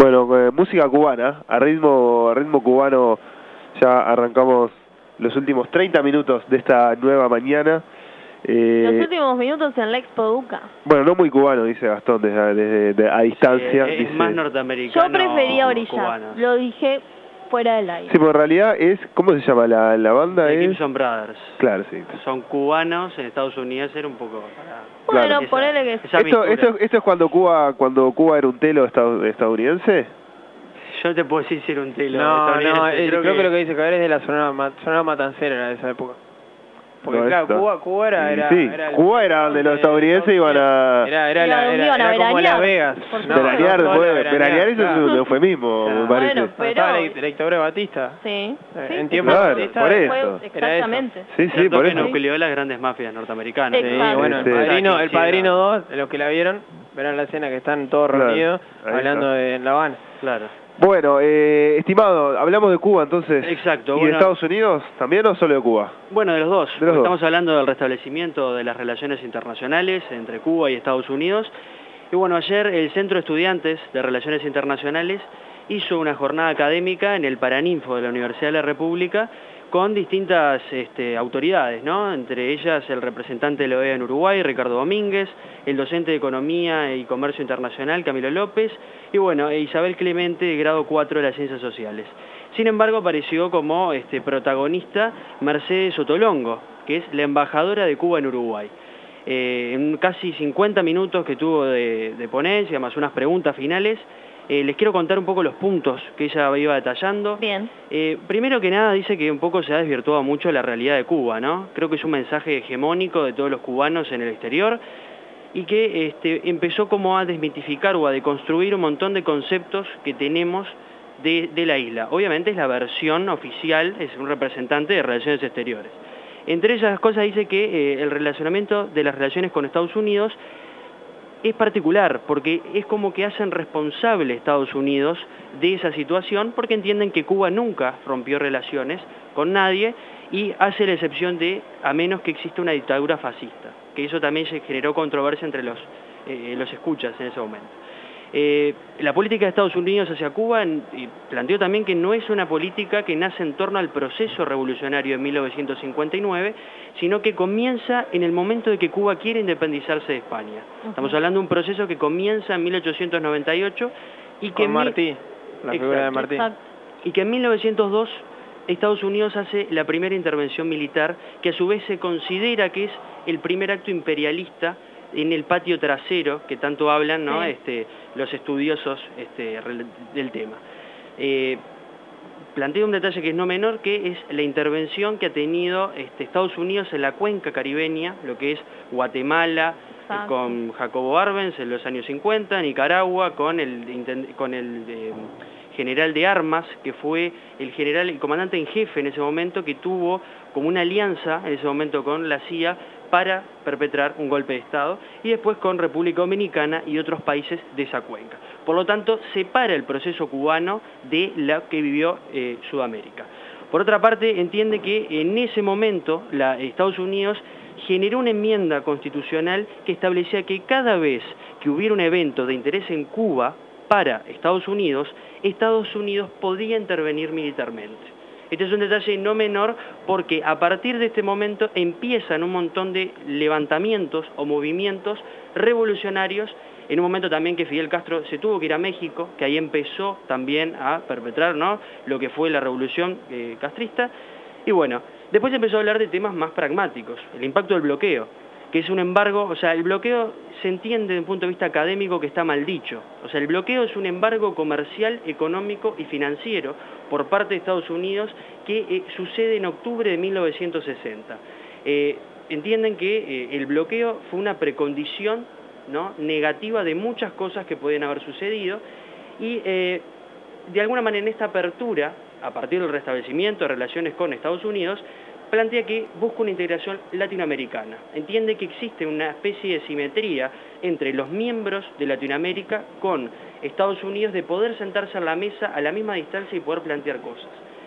Bueno, música cubana, a ritmo cubano ya arrancamos los últimos 30 minutos de esta nueva mañana. Los últimos minutos en la Expo Duca. Bueno, no muy cubano, dice Gastón, a distancia. Sí, es dice, más norteamericano. Yo prefería Orillas, cubano. lo dije fuera del aire. Sí, pero en realidad es, ¿cómo se llama la banda? The Gibson Brothers. Claro, sí. Son cubanos, en Estados Unidos era un poco... Bueno, claro. ponele que... ¿Esto es cuando Cuba era un telo estadounidense? Yo te puedo decir si era un telo. No, creo que lo que dice Cabrera es de la Sonora Matancera, era de esa época. Porque no, claro, Cuba era... Sí, Cuba era donde los estadounidenses iban a... Era como Las Vegas. Veranear eso es un eufemismo, me parece. Bueno, pero... Estaba la dictadura de Batista. Sí. En tiempo de Batista. Por eso. Exactamente. Sí, por eso. nucleó las grandes mafias norteamericanas. Sí, bueno, el Padrino 2, de los que la vieron, verán la escena que están todos reunidos hablando de La Habana. Claro. Bueno, estimado, hablamos de Cuba entonces. Exacto. ¿Y de Estados Unidos también o solo de Cuba? Bueno, de los dos. Estamos hablando del restablecimiento de las relaciones internacionales entre Cuba y Estados Unidos. Y bueno, ayer el Centro de Estudiantes de Relaciones Internacionales hizo una jornada académica en el Paraninfo de la Universidad de la República con distintas autoridades, ¿no? Entre ellas el representante de la OEA en Uruguay, Ricardo Domínguez, el docente de Economía y Comercio Internacional, Camilo López, y bueno, Isabel Clemente, de grado 4 de las Ciencias Sociales. Sin embargo, apareció como protagonista Mercedes Sotolongo, que es la embajadora de Cuba en Uruguay. En casi 50 minutos que tuvo de ponencia, más unas preguntas finales, les quiero contar un poco los puntos que ella iba detallando. Bien. Primero que nada dice que un poco se ha desvirtuado mucho la realidad de Cuba, ¿no? Creo que es un mensaje hegemónico de todos los cubanos en el exterior y que empezó como a desmitificar o a deconstruir un montón de conceptos que tenemos de la isla. Obviamente es la versión oficial, es un representante de Relaciones Exteriores. Entre esas cosas dice que el relacionamiento de las relaciones con Estados Unidos es particular, porque es como que hacen responsable a Estados Unidos de esa situación, porque entienden que Cuba nunca rompió relaciones con nadie y hace la excepción de, a menos que exista una dictadura fascista, que eso también se generó controversia entre los escuchas en ese momento. La política de Estados Unidos hacia Cuba planteó también que no es una política que nace en torno al proceso revolucionario de 1959, sino que comienza en el momento de que Cuba quiere independizarse de España. Estamos hablando de un proceso que comienza en 1898 y que... Con Martí, la figura de Martí. Y que en 1902 Estados Unidos hace la primera intervención militar, que a su vez se considera que es el primer acto imperialista en el patio trasero, que tanto hablan, ¿no? Los estudiosos del tema. Planteo un detalle que es no menor, que es la intervención que ha tenido Estados Unidos en la cuenca caribeña, lo que es Guatemala, con Jacobo Arbenz en los años 50, Nicaragua con el general de armas, que fue el comandante en jefe en ese momento, que tuvo como una alianza en ese momento con la CIA para perpetrar un golpe de Estado, y después con República Dominicana y otros países de esa cuenca. Por lo tanto, separa el proceso cubano de lo que vivió Sudamérica. Por otra parte, entiende que en ese momento Estados Unidos generó una enmienda constitucional que establecía que cada vez que hubiera un evento de interés en Cuba para Estados Unidos podía intervenir militarmente. Este es un detalle no menor porque a partir de este momento empiezan un montón de levantamientos o movimientos revolucionarios, en un momento también que Fidel Castro se tuvo que ir a México, que ahí empezó también a perpetrar, ¿no?, lo que fue la revolución castrista. Y bueno, después empezó a hablar de temas más pragmáticos, el impacto del bloqueo, que es un embargo, o sea, el bloqueo se entiende desde un punto de vista académico que está mal dicho. O sea, el bloqueo es un embargo comercial, económico y financiero por parte de Estados Unidos que sucede en octubre de 1960. Entienden que el bloqueo fue una precondición, ¿no?, negativa de muchas cosas que pueden haber sucedido y de alguna manera en esta apertura, a partir del restablecimiento de relaciones con Estados Unidos, plantea que busca una integración latinoamericana. Entiende que existe una especie de simetría entre los miembros de Latinoamérica con Estados Unidos de poder sentarse a la mesa a la misma distancia y poder plantear cosas.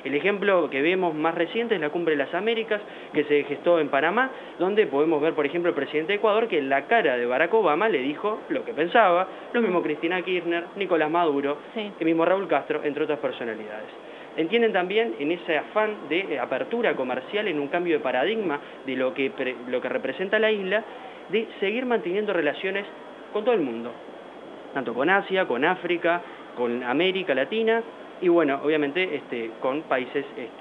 El ejemplo que vemos más reciente es la Cumbre de las Américas, que se gestó en Panamá, donde podemos ver, por ejemplo, el presidente de Ecuador, que en la cara de Barack Obama le dijo lo que pensaba, lo mismo Cristina Kirchner, Nicolás Maduro, el mismo Raúl Castro, entre otras personalidades. Entienden también en ese afán de apertura comercial, en un cambio de paradigma de lo que representa la isla, de seguir manteniendo relaciones con todo el mundo, tanto con Asia, con África, con América Latina, y bueno, obviamente con países,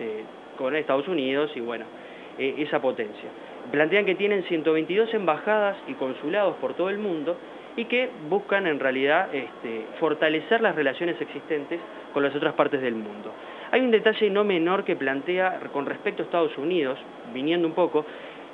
con Estados Unidos y bueno, esa potencia. Plantean que tienen 122 embajadas y consulados por todo el mundo y que buscan en realidad fortalecer las relaciones existentes con las otras partes del mundo. Hay un detalle no menor que plantea con respecto a Estados Unidos, viniendo un poco,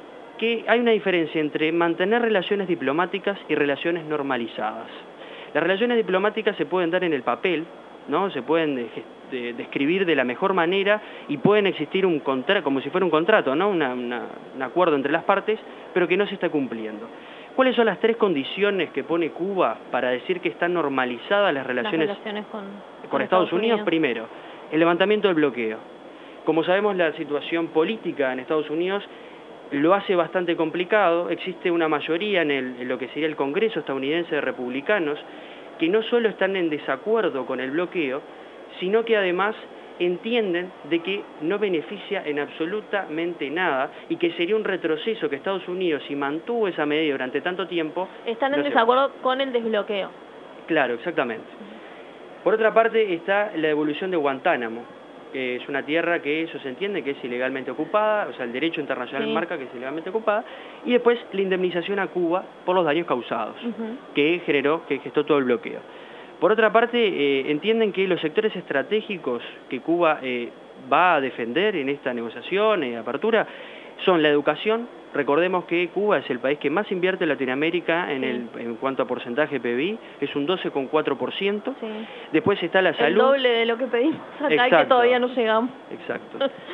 que hay una diferencia entre mantener relaciones diplomáticas y relaciones normalizadas. Las relaciones diplomáticas se pueden dar en el papel, ¿no? Se pueden describir de la mejor manera y pueden existir un contrato, como si fuera un contrato, ¿no? Un acuerdo entre las partes, pero que no se está cumpliendo. ¿Cuáles son las 3 condiciones que pone Cuba para decir que están normalizadas las relaciones con Estados Unidos? Primero, el levantamiento del bloqueo. Como sabemos, la situación política en Estados Unidos lo hace bastante complicado. Existe una mayoría en lo que sería el Congreso estadounidense de republicanos que no solo están en desacuerdo con el bloqueo, sino que además entienden de que no beneficia en absolutamente nada y que sería un retroceso que Estados Unidos, si mantuvo esa medida durante tanto tiempo... Están en desacuerdo con el desbloqueo. Claro, exactamente. Por otra parte está la devolución de Guantánamo. Es una tierra que eso se entiende que es ilegalmente ocupada, o sea, el derecho internacional marca que es ilegalmente ocupada, y después la indemnización a Cuba por los daños causados, que gestó todo el bloqueo. Por otra parte, entienden que los sectores estratégicos que Cuba va a defender en esta negociación y apertura son la educación. Recordemos que Cuba es el país que más invierte en Latinoamérica en cuanto a porcentaje de PBI, es un 12,4%. Después está la salud. El doble de lo que pedimos acá y que todavía no llegamos. Exacto.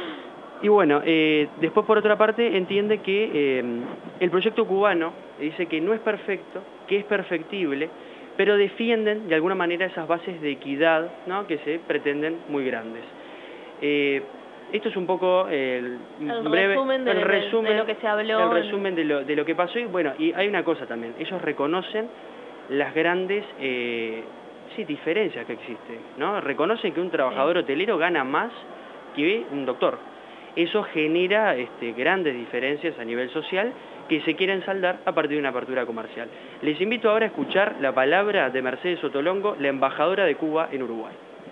Y bueno, después por otra parte entiende que el proyecto cubano dice que no es perfecto, que es perfectible, pero defienden de alguna manera esas bases de equidad, ¿no?, que se pretenden muy grandes. Esto es un poco el resumen de lo que se habló. El resumen de lo que pasó. Y bueno, y hay una cosa también. Ellos reconocen las grandes diferencias que existen, ¿no? Reconocen que un trabajador hotelero gana más que un doctor. Eso genera grandes diferencias a nivel social que se quieren saldar a partir de una apertura comercial. Les invito ahora a escuchar la palabra de Mercedes Sotolongo, la embajadora de Cuba en Uruguay.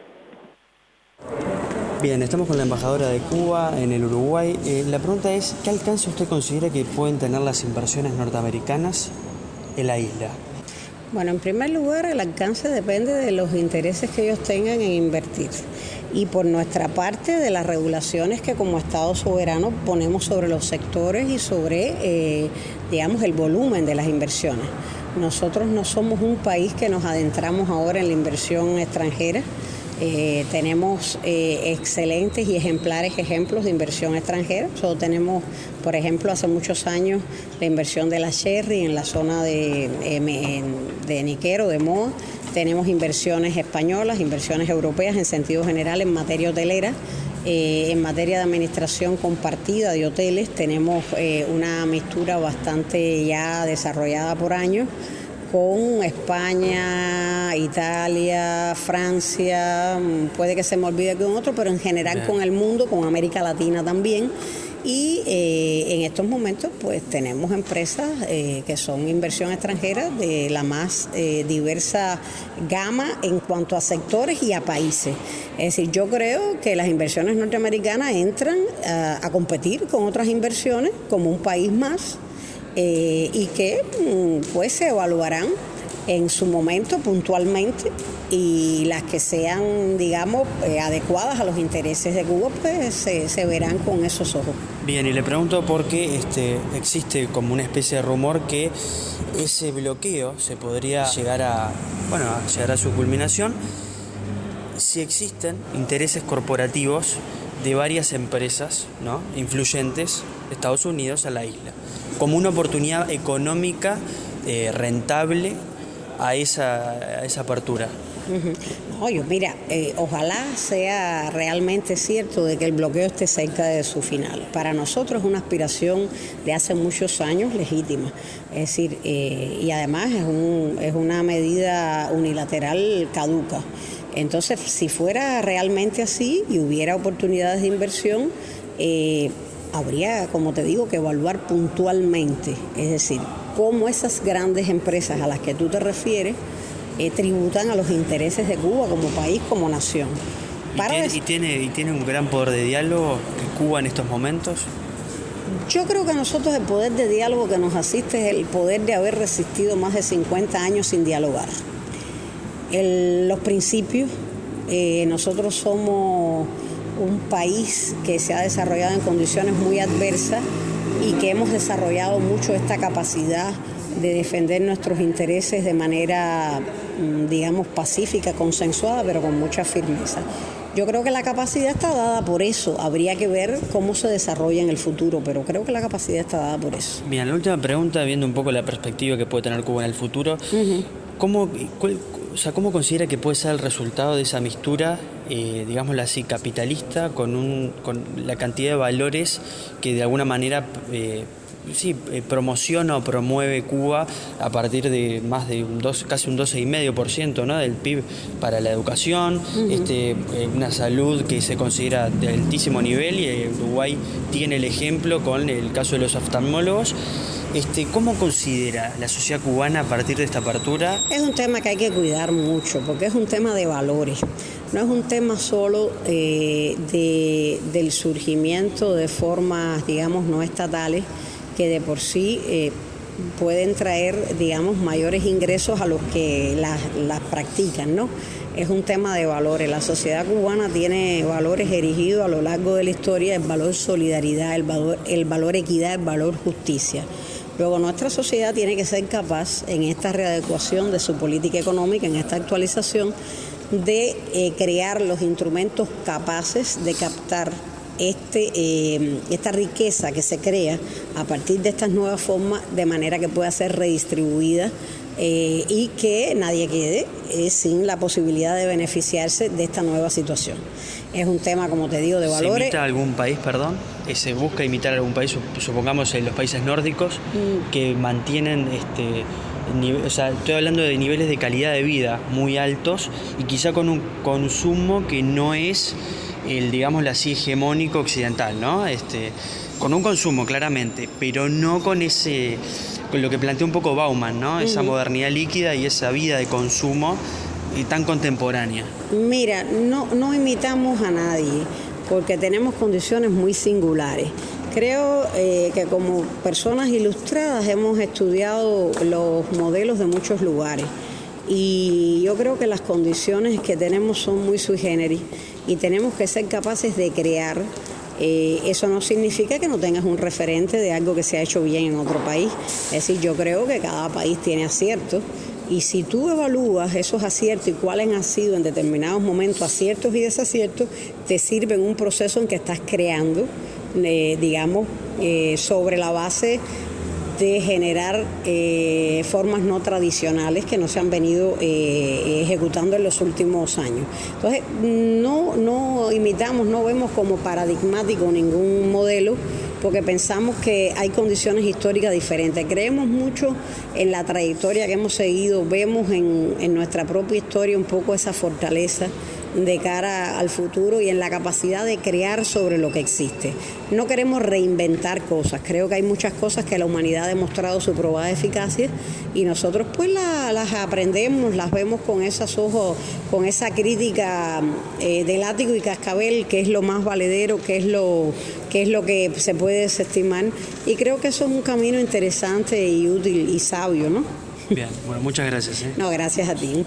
Bien, estamos con la embajadora de Cuba en el Uruguay. La pregunta es, ¿qué alcance usted considera que pueden tener las inversiones norteamericanas en la isla? Bueno, en primer lugar, el alcance depende de los intereses que ellos tengan en invertir. Y por nuestra parte, de las regulaciones que como Estado soberano ponemos sobre los sectores y sobre, el volumen de las inversiones. Nosotros no somos un país que nos adentramos ahora en la inversión extranjera. Tenemos excelentes y ejemplares ejemplos de inversión extranjera. Solo tenemos, por ejemplo, hace muchos años la inversión de la Cherry en la zona de Niquero, de Moa. Tenemos inversiones españolas, inversiones europeas en sentido general en materia hotelera. En materia de administración compartida de hoteles tenemos una mixtura bastante ya desarrollada por años, con España, Italia, Francia, puede que se me olvide con otro, pero en general con el mundo, con América Latina también. Y en estos momentos pues tenemos empresas que son inversión extranjera de la más diversa gama en cuanto a sectores y a países. Es decir, yo creo que las inversiones norteamericanas entran a competir con otras inversiones como un país más, y que pues se evaluarán en su momento puntualmente, y las que sean, digamos, adecuadas a los intereses de Cuba, pues se verán con esos ojos. Bien, y le pregunto por qué existe como una especie de rumor que ese bloqueo se podría llegar a su culminación si existen intereses corporativos de varias empresas, ¿no?, influyentes de Estados Unidos a la isla, como una oportunidad económica rentable a esa apertura. Mira, ojalá sea realmente cierto de que el bloqueo esté cerca de su final. Para nosotros es una aspiración de hace muchos años legítima. Es decir, y además es una medida unilateral caduca. Entonces, si fuera realmente así y hubiera oportunidades de inversión, habría, como te digo, que evaluar puntualmente. Es decir, cómo esas grandes empresas a las que tú te refieres tributan a los intereses de Cuba como país, como nación. ¿Y tiene un gran poder de diálogo Cuba en estos momentos? Yo creo que a nosotros el poder de diálogo que nos asiste es el poder de haber resistido más de 50 años sin dialogar. Los principios, nosotros somos un país que se ha desarrollado en condiciones muy adversas y que hemos desarrollado mucho esta capacidad de defender nuestros intereses de manera, digamos, pacífica, consensuada, pero con mucha firmeza. Yo creo que la capacidad está dada por eso. Habría que ver cómo se desarrolla en el futuro, pero creo que la capacidad está dada por eso. Bien, la última pregunta, viendo un poco la perspectiva que puede tener Cuba en el futuro, ¿cómo considera que puede ser el resultado de esa mistura, digámoslo así, capitalista, con la cantidad de valores que de alguna manera promociona o promueve Cuba a partir de más de casi un 12,5%, ¿no?, del PIB para la educación, una salud que se considera de altísimo nivel, y Uruguay tiene el ejemplo con el caso de los oftalmólogos? ¿Cómo considera la sociedad cubana a partir de esta apertura? Es un tema que hay que cuidar mucho, porque es un tema de valores. No es un tema solo del surgimiento de formas, digamos, no estatales, que de por sí pueden traer, digamos, mayores ingresos a los que las practican, ¿no? Es un tema de valores. La sociedad cubana tiene valores erigidos a lo largo de la historia: el valor solidaridad, el valor equidad, el valor justicia. Luego, nuestra sociedad tiene que ser capaz, en esta readecuación de su política económica, en esta actualización, de crear los instrumentos capaces de captar esta riqueza que se crea a partir de estas nuevas formas, de manera que pueda ser redistribuida y que nadie quede sin la posibilidad de beneficiarse de esta nueva situación. Es un tema, como te digo, de valores. ¿Se imita algún país, se busca imitar algún país, supongamos en los países nórdicos, que mantienen estoy hablando de niveles de calidad de vida muy altos y quizá con un consumo que no es el, digámoslo así, hegemónico occidental, ¿no? Con un consumo, claramente, pero no con lo que plantea un poco Bauman, ¿no? Esa modernidad líquida y esa vida de consumo tan contemporánea. Mira, no imitamos a nadie, porque tenemos condiciones muy singulares. Creo que como personas ilustradas hemos estudiado los modelos de muchos lugares, y yo creo que las condiciones que tenemos son muy sui generis y tenemos que ser capaces de crear. Eso no significa que no tengas un referente de algo que se ha hecho bien en otro país. Es decir, yo creo que cada país tiene aciertos, y si tú evalúas esos aciertos y cuáles han sido en determinados momentos aciertos y desaciertos, te sirve en un proceso en que estás creando, digamos, sobre la base de generar formas no tradicionales que no se han venido ejecutando en los últimos años. Entonces, no imitamos, no vemos como paradigmático ningún modelo, porque pensamos que hay condiciones históricas diferentes. Creemos mucho en la trayectoria que hemos seguido, vemos en nuestra propia historia un poco esa fortaleza de cara al futuro y en la capacidad de crear sobre lo que existe. No queremos reinventar cosas. Creo que hay muchas cosas que la humanidad ha demostrado su probada eficacia, y nosotros pues las aprendemos, las vemos con esos ojos, con esa crítica de látigo y cascabel, que es lo más valedero, que es lo que se puede desestimar, y creo que eso es un camino interesante y útil y sabio, ¿no? Bien, bueno, muchas gracias. No, gracias a ti.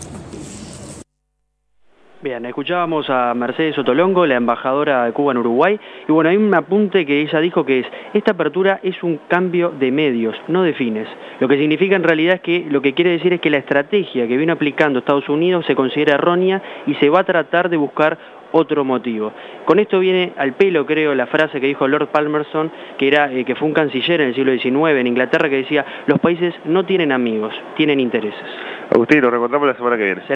Bien, escuchábamos a Mercedes Sotolongo, la embajadora de Cuba en Uruguay, y bueno, hay un apunte que ella dijo que esta apertura es un cambio de medios, no de fines. Lo que significa en realidad es que lo que quiere decir es que la estrategia que vino aplicando Estados Unidos se considera errónea y se va a tratar de buscar otro motivo. Con esto viene al pelo, creo, la frase que dijo Lord Palmerston, que fue un canciller en el siglo XIX en Inglaterra, que decía: los países no tienen amigos, tienen intereses. Agustín, nos reencontramos la semana que viene.